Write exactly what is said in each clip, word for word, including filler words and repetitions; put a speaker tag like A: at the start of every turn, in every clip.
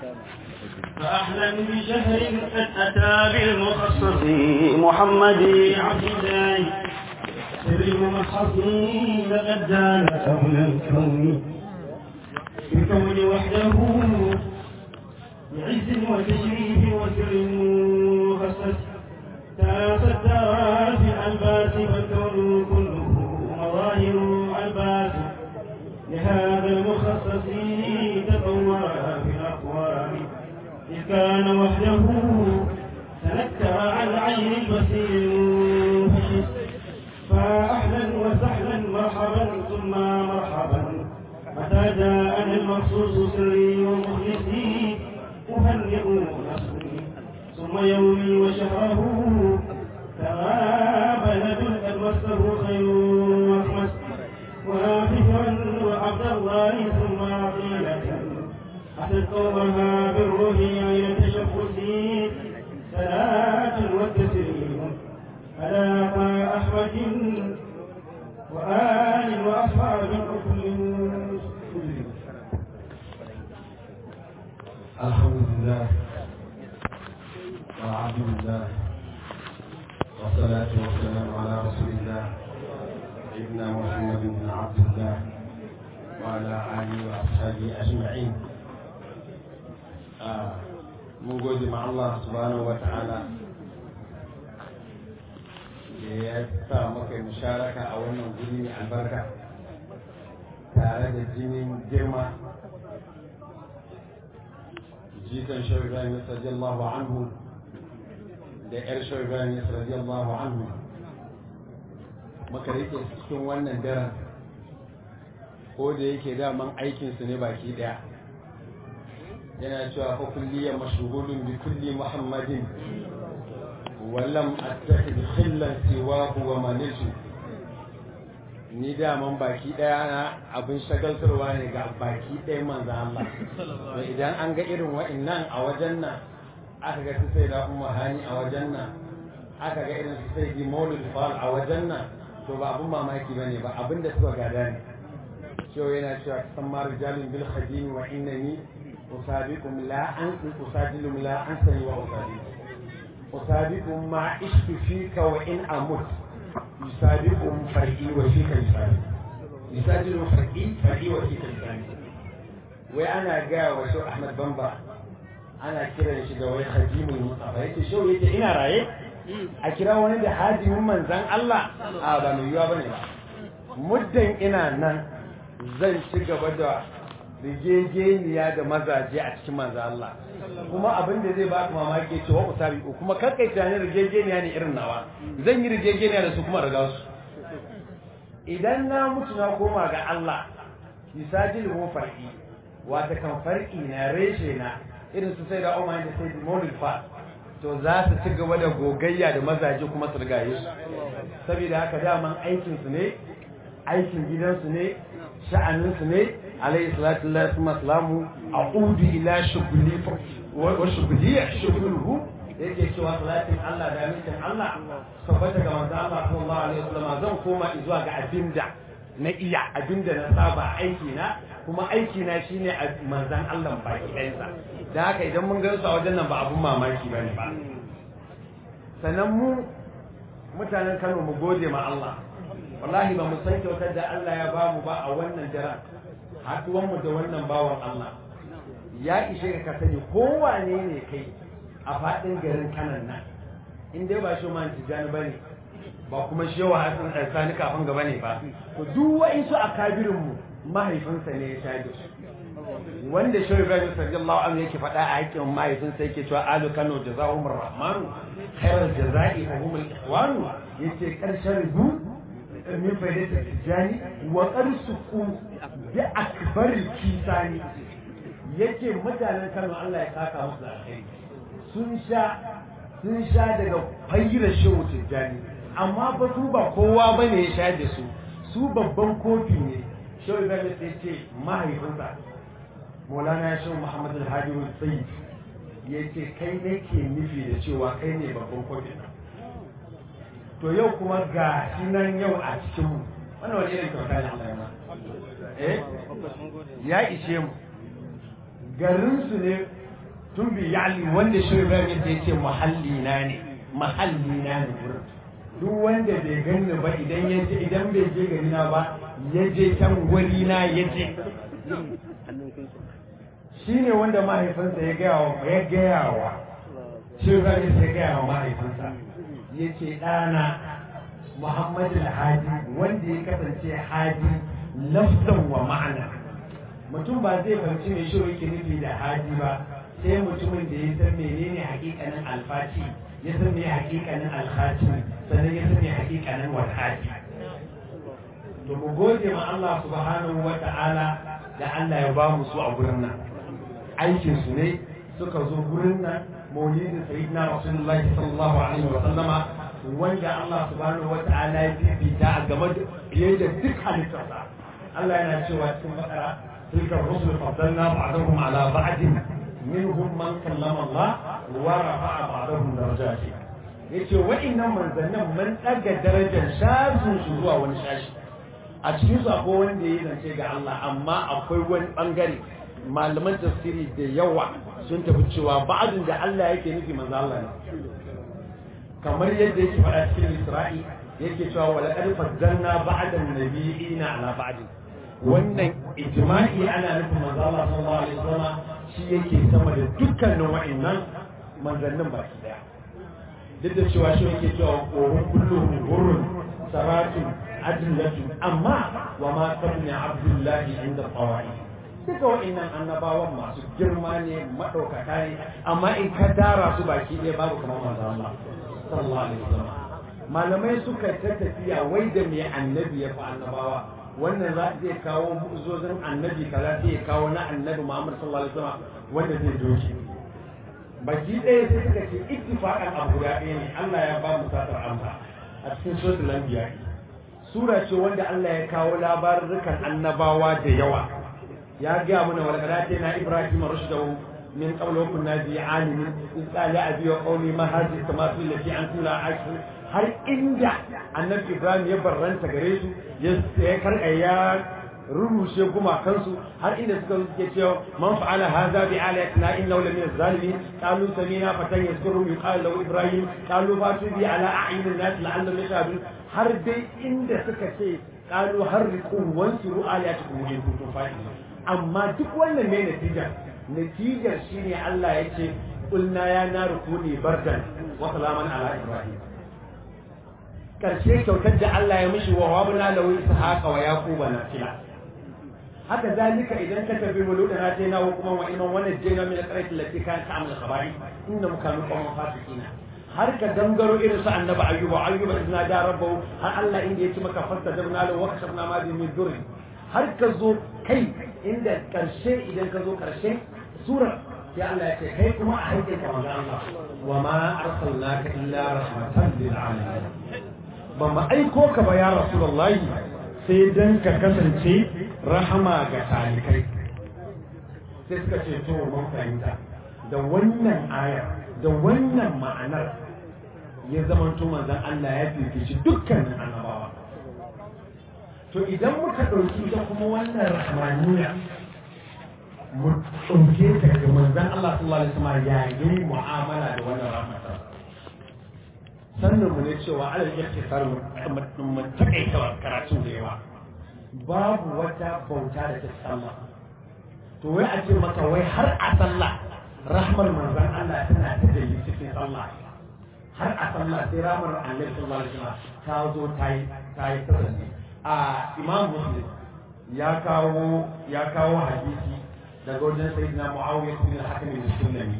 A: فأهلا بشهر قد أتى بالمخصص محمد عبد الله سر الممحص لقد جان أهل الكون في الكون وحده بعز وتشريف وسر مخصص تصدر في الألباس فالكون كله مظاهر الباس لهذا المخصص تطور في الأقوام إذ كان وحده تنكر عن عين البصير المنفشس فأهلا وسهلا مرحبا ثم مرحبا متى جاءني المخصوص سري ومخلصي أهنئ نصري ثم يومي وشهره تغاب نبي قد مسه خير وأخمس واففا وعبد الله ثم عقيلة أتت قومها بالروح عين تشخصي صلاة والتسليم على أحمد وآل وأصحاب كل
B: الحمد لله والعبد لله والصلاة والسلام على رسول الله سيدنا محمد بن عبد الله وعلى آله وأصحابه أجمعين. mun gode ma Allah subhanahu wa ta'ala da ya sa maka musharaka a wannan guri mai albarka tare da jinin girma jikan Shehu Ibrahim radiyallahu anhu da yar Shehu Ibrahim radiyallahu anhu maka rike cikin wannan daren ko da yake daman aikinsu ne baki daya yana cewa fa kulliya mashghulun bi kulli muhammadin wa lam attakhid khillan siwahu wa manisu ni da man baki daya na abin shagaltarwa ne ga baki daya manzo Allah to idan an ga irin wa'annan a wajen nan aka ga sai da ummu hani a wajen nan aka ga irin sai di maulid fal a wajen nan to ba abun mamaki bane ba abinda suka gada ne cewa yana cewa samar rijalin bil khadim wa innani أصابكم لا أنسى أصادلهم لا أنسى وأصادلهم أصابكم ما عشت فيك وإن أمت يصابكم فرعي وفيك يصابك يصادلهم فرعي فرعي وفيك يصابك وأنا جاء وشو أحمد بمبا أنا كده شجوي خديم المصطفى يتي شو يتي إنا رأي أكرا وانا ده حاجي من زان الله آبا نيوا بني مدن إنا نان زن شجوا rigegeniya da mazaje a cikin manzo Allah kuma abin da zai baka mamaki ce wa usabi kuma kakkai tani rigegeniya ne irin nawa zan yi rigegeniya da su kuma riga su idan na mutu na koma ga Allah misajil mu farki wata kan farki na reshe na irin su sai da Umar da sai Maulid fa to za su ci gaba da gogayya da mazaje kuma su rigaye su saboda haka daman aikin su ne aikin gidansu ne sha'anin su ne عليه الصلاة والسلام أعود إلى شغلي وشغلي شغله yake cewa salatin Allah da amincin Allah tabbata ga manzo Allah sallallahu alaihi wasallam zan koma zuwa ga abinda na iya abinda na saba aiki na kuma aiki na shine manzon Allah baki ɗayansa dan haka idan mun gansu a wajen nan ba abun mamaki bane ba sannan mu mutanen Kano mu gode ma Allah wallahi ba mu san kyautar da Allah ya bamu ba a wannan daren haduwanmu da wannan bawan Allah ya ishe ka sani kowane ne kai a faɗin garin kanan nan in dai ba shi man tijani ba ne ba kuma shewa hasan ɗarsani kafin gaba ne ba to duk wa'insu a kabirinmu mahaifinsa ne ya sha da su wanda shehu ibrahim sallallahu alaihi yake faɗa a haƙƙin mahaifinsa yake cewa alu kano jazahum rahmanu khairal jazai wa humul ikhwanu yace karshen rubu min faidata tijani wa qarsuqu bi akbaril kisani yake mutanen Kano Allah ya saka musu alheri sun sha sun sha daga fayyar shehu tijani amma ba su ba kowa bane ya sha da su su babban kofi ne shehu Ibrahim sai ce mahaifinsa Maulana Shehu Muhammad Al-Hadi Al-Sayyid yace kai nake nufi da cewa kai ne babban kofi to yau kuma ga shi nan yau a cikin mu wannan wani irin kyauta ne Allah ya ma eh ya ishe mu garin su ne tun bi ya'li wanda shi Ibrahim ya ce mahalli na ne mahalli na ne gurin duk wanda bai ganni ba idan ya je idan bai je gari na ba ya je can gwari na ya je shine wanda mahaifinsa ya gaya wa ya gaya wa shi Ibrahim ya gaya wa mahaifinsa ya ce ɗana Muhammadu al-Hadi wanda ya kasance hadi lafzan wa ma'ana mutum ba zai fahimci mai shiru yake nufi da hadi ba sai mutumin da ya san menene hakikanin alfati ya san me hakikanin alkhati sannan ya san me hakikanin walhati to mu gode ma Allah subhanahu wa ta'ala da Allah ya ba mu su a gurin nan aikin su ne suka zo gurin nan maulidin sayyidina rasulullahi sallallahu alaihi wa sallama wanda Allah subhanahu wa ta'ala ya fifita a game da fiye da duk halittarsa Allah yana cewa cikin bakara tilka rusul faddalna ba'dahum ala ba'din minhum man kallama Allah wa rafa'a ba'dahum darajati yace wa'innan manzannin mun daga darajar shafin su zuwa wani shashi a cikin su akwai wanda ya zance ga Allah amma akwai wani bangare malaman tafsiri da yawa sun tafi cewa ba'din da Allah yake nufi manzo Allah ne kamar yadda yake faɗa cikin Isra'i yake cewa wala qad faddalna ba'da an-nabiyina ala ba'd wannan ijma'i ana nufin manzo Allah sallallahu alaihi wasallam shi yake sama da dukkanin wa'annan manzannin baki daya duk da cewa shi yake cewa qurun kulluhum hurrun saratun adillatun amma wa ma kabna abdullahi inda qawai duka wa'annan annabawan masu girma ne madaukaka ne amma in ka dara su baki ɗaya babu kamar manzo Allah sallallahu alaihi wasallam malamai suka ta tafiya wai da me annabi ya fa annabawa wannan za zai kawo mu'jizozin annabi kaza sai ya kawo na annabi Muhammad sallallahu alaihi wasallam wanda zai doki baki ɗaya sai suka ce ittifaqan abu da ɗaya ne Allah ya ba mu satar amsa a cikin suratul anbiya sura ce wanda Allah ya kawo labarukan annabawa da yawa ya ga mana wal qadati na Ibrahim rushdahu من قبل وكنا ذي عالم إذ قال أبي وقومي ما هذه التماثيل التي أنتم لا عايشون هل إن النبي إبراهيم يبرن تجريسه يذكر أيام رموش يقوم أكنسو هل إن سكوا يتيو من فعل هذا بآلهتنا إنه لمن الظالمين قالوا سمينا فتى يذكرهم يقال له إبراهيم قالوا فاتوا بي على أعين الناس لعلهم يشهدون هل دي إن سكتي قالوا حرقوا وانصروا آلهتكم إن كنتم فاعلين أما تقول من نتيجة natijar shine Allah ya ce kulna ya naru kuni bardan wa salaman ala ibrahim karshe kyautar da Allah ya mishi wa wabna lahu ishaqa wa yaquba nafila haka zalika idan ka tabi muluda na tayna wa kuma wa iman wannan jina min alqaryati allati kanat ta'mal khaba'i inna kanu qawman fasiqina har ka dangaro irin su annabi ayyuba ayyuba idna da rabbahu har Allah inda yace maka fastajabna lahu wa kashafna ma bi min durri har ka zo kai inda karshe idan ka zo karshe sura ya Allah ya ce kai kuma a haƙƙin ka manzo Allah wa ma arsalnaka illa rahmatan lil alamin ba ma aiko ka ba ya rasulullahi sai dan ka kasance rahama ga talikai sai suka ce to mun fahimta da wannan aya da wannan ma'anar ya zama to manzon Allah ya fifici dukkanin annabawa to idan muka dauki ta kuma wannan rahmaniya mu ɗauke ta ga manzan Allah sallallahu alaihi wasallam ya yi mu'amala da wannan rahmata sannan mu ne cewa alal ikhtisar mu takaita karatu da yawa babu wata bauta da ta sallah to wai a ce maka wai har a sallah rahmar manzan Allah tana ta dalili cikin sallah har a sallah sai rahmar Allah sallallahu alaihi wasallam ta zo ta yi ta yi tasarrufi a Imam Muslim ya kawo ya kawo hadisi daga wajen sayyidina Muawiya bin al-Hakim al-Sulami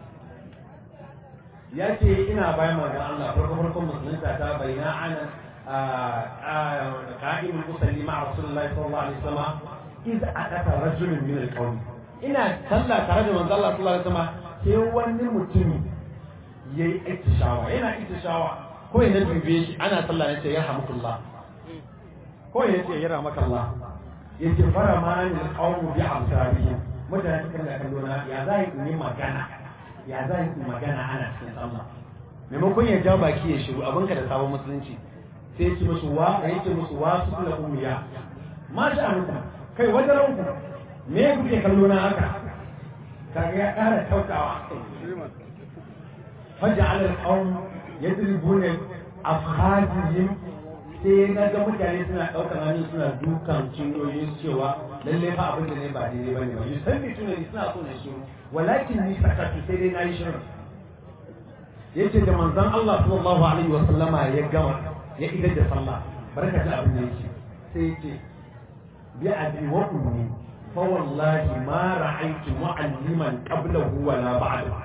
B: yace ina bayan manzon Allah farko farkon musulunta ta bayyana ana qa'im al-musalli ma'a Rasulullahi sallallahu alaihi wasallam idza ataka rajulun min al-qawm ina sallah tare da manzon Allah sallallahu alaihi wasallam sai wani mutumi yayi ittishawa yana ittishawa ko yana dube shi ana sallah ne sai yarhamukallah ko yace yarhamakallah yace fara ma ni al-qawm bi amsalihim mutane suka da kallo na ya za yi magana ya za yi magana ana cikin sallah maimakon ya ja baki ya shiru abinka da sabon musulunci sai ya ce musu wa ya ce musu wa su kula kuma ya ma sha Allah kai wajen ranku me kuke kallo na haka kaga ya ƙara kaukawa faja'ala al-qawm yadribuna afkhadihim sai na ga mutane suna ɗaukar hannu suna dukan cinyoyin cewa lalle fa abin da ne ba daidai bane ba san me tunani suna so ne shiru walakin ni sakatu sai dai na yi shiru yace da manzon Allah sallallahu alaihi wa sallama ya gama ya idar da sallah barka da abin da yake sai yace bi abi wa ummi fa wallahi ma ra'aytu mu'alliman qablahu wa la ba'dahu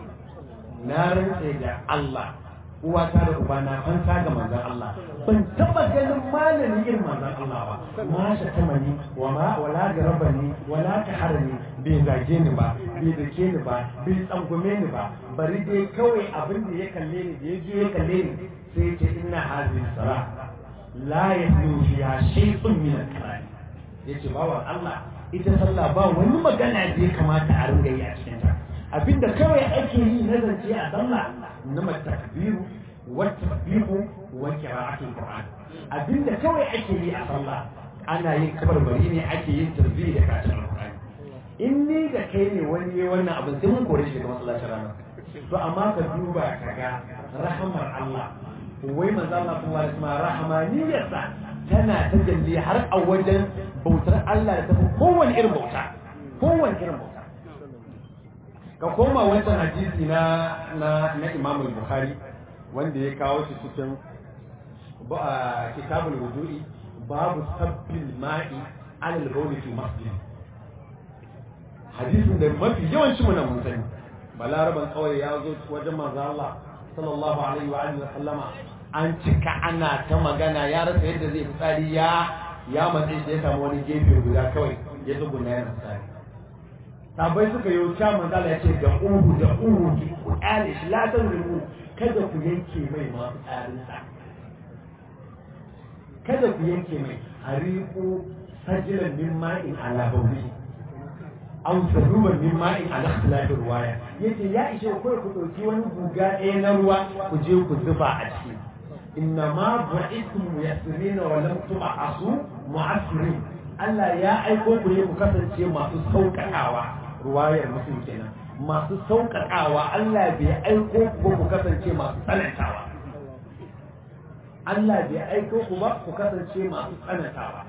B: na rantse da Allah uwata da ubana an saga manzon Allah ban taba ganin malami irin manzon Allah ba ma sha tamani wa ma wala garabani wala taharani bai zage ni ba bai dake ni ba bai tsangume ni ba bari dai kawai abin da ya kalle ni da ya je ya kalle ni sai ce inna hadhihi sara la yahdu fiha shay'un min al-kalam yace bawan Allah ita sallah ba wani magana da ya kamata a ringa yi a cikin ta abinda kawai ake yi na zance a sallah nama takbiru wa tasbihu wa qira'atul qur'an abinda kawai ake yi a sallah ana yin kabarbari ne ake yin tasbih da karatun qur'ani in ni da kai ne wani yayin wannan abin sai mun kore shi daga masallacin rana to amma ka duba kaga rahamar Allah wai manzo Allah sallallahu alaihi wasallam rahmaniyarsa tana tajalli har a wajen bautar Allah da ta kowane irin bauta kowane irin bauta ka koma wancan hadisi na na na Imam Bukhari wanda ya kawo shi cikin kitabul wudu'i babu sabbil ma'i alal bawli fi masjid hadisin da mafi yawanci mu mun sani balaraban kawai ya zo wajen manzo Allah sallallahu alaihi wa alihi wa sallama an cika ana ta magana ya rasa yadda zai fitsari ya ya matse shi ya samu wani gefe guda kawai ya tsuguna yana fitsari sabai suka yi wuce manzala ya ce da uhu da uhu ku kyale shi latar rumu kada ku yanke mai masu tsarinsa kada ku yanke mai hariku sajilan min ma'in ala bauri an saruban min ma'in ala khilafin ruwaya yace ya ishe ku ku dauki wani guga ɗaya na ruwa ku je ku zuba a ciki inna ma bu'itum muyassirina wa lam tub'asu mu'assirin Allah ya aiko ku ne ku kasance masu sauƙaƙawa ruwayar mutum kenan masu sauƙaƙawa Allah bai aiko ku ku kasance masu tsanantawa Allah bai aiko ku ba ku kasance masu tsanantawa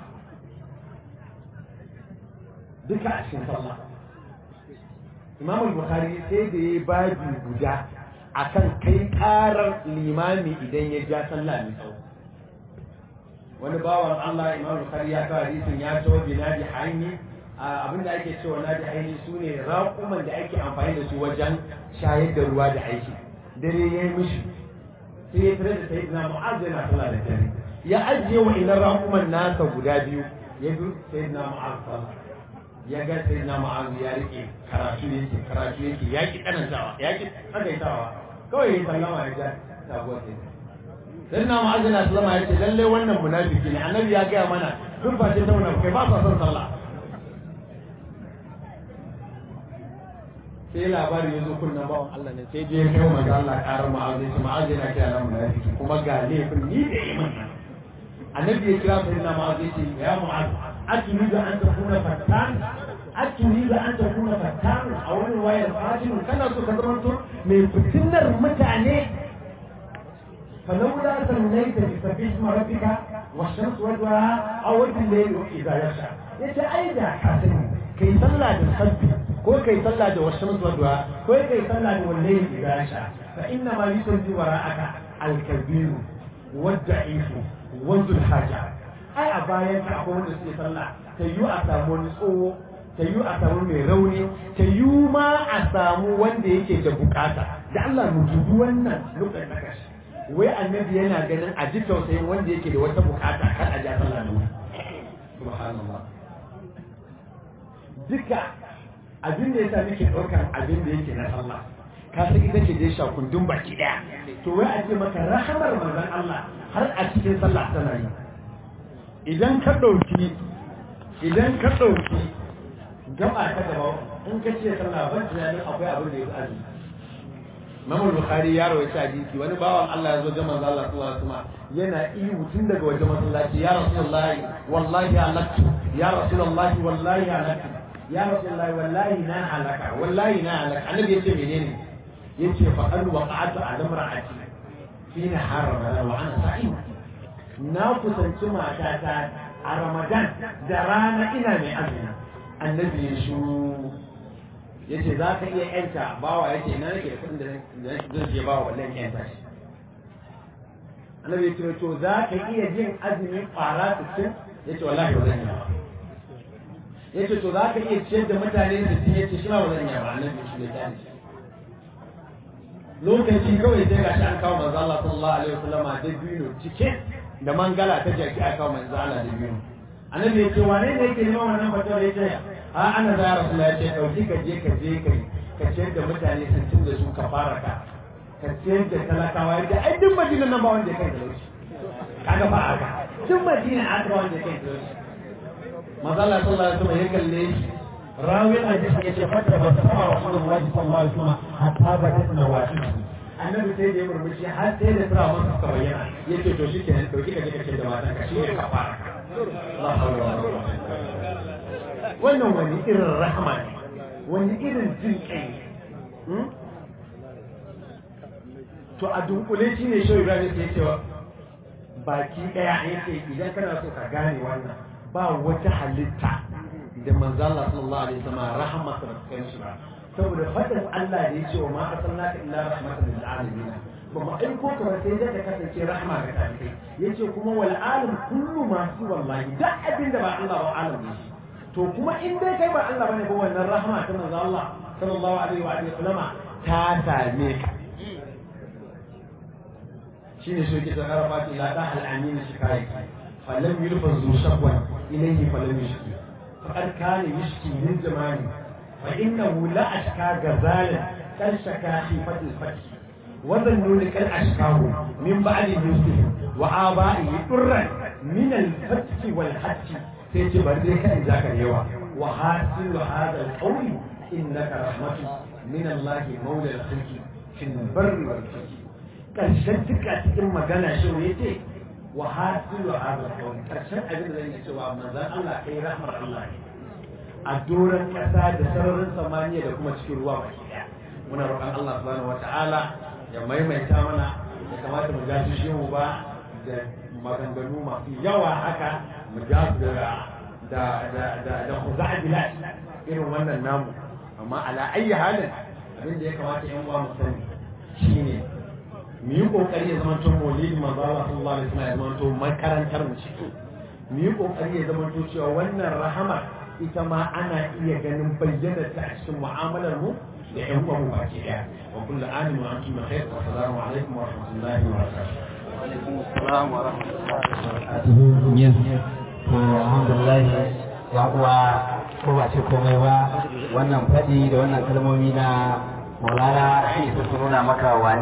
B: duka a cikin sallah Imam Bukhari sai da yayi babi guda akan kai karar limami idan ya ja sallah mai tsawo wani bawan Allah Imam Bukhari ya kawo hadisin ya tawo binadi hayni abinda ake cewa nadi hayni sune raƙuman da ake amfani da su wajen shayar da ruwa da aiki dare yayi mishi sai ya tare da sayyidina Mu'adh yana sallah da dare ya ajiye wa ina raƙuman nasa guda biyu ya bi sayyidina Mu'adh sallah ya ga sayyidina Mu'adh ya rike karatu yake karatu yake yaki kanantawa yaki tsagaitawa kawai ya sallama ya ja sabuwar sai sai na ma'azina sallama ya ce lalle wannan munafiki ne annabi ya gaya mana duk ba ce ta munafikai ba sa son sallah sai labari ya zo kunnan bawan Allah ne sai je ya kai manzo Allah karar ma'azina ce ma'azina kira na munafiki kuma ga laifin ni da iman annabi ya kira sai na ma'azina ce ya mu'az atuni da an takuna fattan atuni da an takuna fattan a wani wayar fatin kana so ka zama mai fitinar mutane فلولا سميت بسبح اسم ربك والشمس وضحاها او الليل اذا يغشى yace ai da hasan kai sallah da sabbi ko kai sallah da washamsu wadwa ko kai sallah da wallahi idza yasha fa inna ma yusalli wara'aka al-kabir wad-da'if wal haja ai a bayan ka akwai wanda suke sallah tayu a samu wani tsowo tayu a samu mai rauni tayu ma a samu wanda yake da bukata da Allah mu dubi wannan lokacin da kashi wai annabi yana ganin a ji tausayin wanda yake da wata bukata kan a ja sallah da wuri subhanallah duka abin da yasa nake daukar abin da yake na sallah ka san ita ce dai shakundun baki daya to wai a ce maka rahamar manzon Allah har a cikin sallah tana yi idan ka dauki idan ka dauki gaba ta gaba in ka ce sallah ban tunanin akwai abin da yake azumi Imam Bukhari ya rawaita hadisi wani bawan Allah ya zo ga manzo Allah sallallahu alaihi wasallam yana ihu tun daga wajen masallaci ya Rasulullahi wallahi alaktu ya Rasulullahi wallahi alaktu ya rasulullahi wallahi na halaka wallahi na halaka annabi yace menene yace fa qad waqa'tu ala imra'ati fi nahar ramadan wa ana sa'im na kusanci matata a ramadan da rana ina mai azumi annabi ya shu yace za ka iya yanta bawa yace ina nake da kudin da zan je bawa wallahi yanta shi annabi ya ce to za ka iya jin azumin fara sittin yace wallahi ba zan yi ba yace to za ka iya ciyar da mutane sittin yace shi ma ba zan yi ba annabi shi ne ta lokaci kawai sai gashi an kawo manzo Allah sallallahu alaihi wasallam da biyu cike da mangala ta jaki aka kawo manzo Allah da biyu annabi ya ce wane ne yake neman wannan fatawa yace a ana da rasulullahi yace dauki ka je ka je kai ka ciyar da mutane sittin da su ka fara ka ka ciyar da talakawa yace ai duk madina nan ba wanda kai da lauci kaga ba haka duk madina aka ba wanda kai da lauci manzo Allah sallallahu alaihi wasallam ya kalle shi راوي الحديث يتفتح وتسمع رسول الله صلى الله عليه وسلم حتى بدت نواجذه annabi sai da ya murmushi har sai da tura masa suka bayyana yace to shi kenan dauki ka je ka ce da matan ka shi ne kafara la hawla wala quwwata wannan wani irin rahama ne wani irin jin kai to a dunkule shi ne shi Ibrahim sai ce baki daya yake idan kana so ka gane wannan ba wata halitta da manzo Allah sallallahu alaihi wasallam rahmatu rabbil shi saboda fadin Allah da yake wa ma arsalnaka illa rahmatan lil alamin ba mu aiko ka ba sai da ka kasance rahma ga talibai yace kuma wal alim kullu ma su wallahi da abin da ba Allah ba alim ne to kuma in dai kai ba Allah bane ba wannan rahma ta manzo Allah sallallahu alaihi wa alihi wasallama ta same ka shine shi ke tsara fati la da al amin shi kai falam yulfazu shakwan ilayhi falam yashki فقد كان يشكي من زمان فإنه لا أشكى غزالا كان شكى خيفة الفتح وظنون كان أشكاه من بعد يوسف وآبائه ضرا من الفتح والحج تجبر ذلك إن ذاك اليوم وحاصل هذا القول إنك رحمة من الله مولى الخلق في البر والفجر كان شدك أتكلم مجانا شويتي وحاصل هذا القول كرشن أجل ذلك سواء مزان الله كي رحمة الله أدورا كساد سرر ثمانية لكم تشكروا وكيا muna roƙon Allah subhanahu wataala ya maimaita mana ya kamata mu gashi shi mu ba da maganganu masu yawa haka mu ja su da da da da da khuza'ila irin wannan namu amma ala ayyi halin abin da ya kamata yan uwa mu sani shine mu yi kokari ya zama to maulidi manzo Allah sallallahu alaihi wasallam ya zama to makarantar mu ciki mu yi kokari ya zama to cewa wannan rahama ita ma ana iya ganin bayyana ta a cikin mu'amalar mu da ƴan uwan mu baki daya wa kullu amin wa antum bi khair wa assalamu alaikum wa rahmatullahi wa barakatuh wa alaikum assalam wa rahmatullahi wa barakatuh
C: yes to alhamdulillah ya uwa ko ba ce komai ba wannan fadi da wannan kalmomi na Maulana shi su nuna maka wani